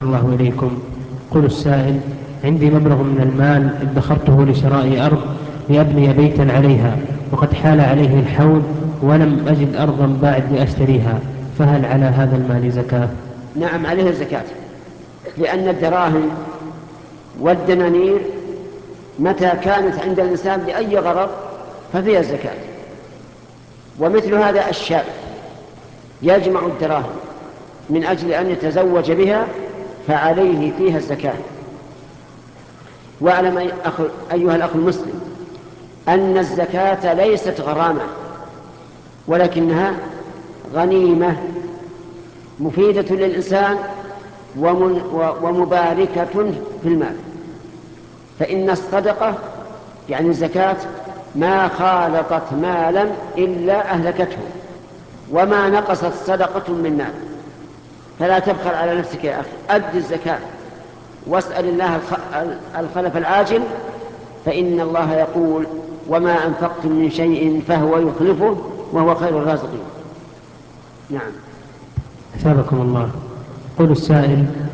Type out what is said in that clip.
الله إليكم. قل السائل: عندي مبلغ من المال ادخرته لشراء أرض لأبني بيتا عليها، وقد حال عليه الحول ولم أجد أرضا بعد لأشتريها، فهل على هذا المال زكاة؟ نعم، عليه الزكاة، لأن الدراهم والدنانير متى كانت عند الإنسان لأي غرض ففيها الزكاة. ومثل هذا الشاب يجمع الدراهم من أجل أن يتزوج بها فعليه فيها الزكاة. واعلم أيها الأخ المسلم أن الزكاة ليست غرامة، ولكنها غنيمة مفيدة للإنسان ومباركة في المال. فإن الصدقة يعني الزكاة ما خالطت مالا إلا أهلكته، وما نقصت صدقة من مال. فلا تبخل على نفسك يا أخي، أد الزكاة واسأل الله الخلف العاجل، فإن الله يقول: وما أنفقتم من شيء فهو يخلفه وهو خير الرازقين. نعم. أثابكم الله. قل السائل: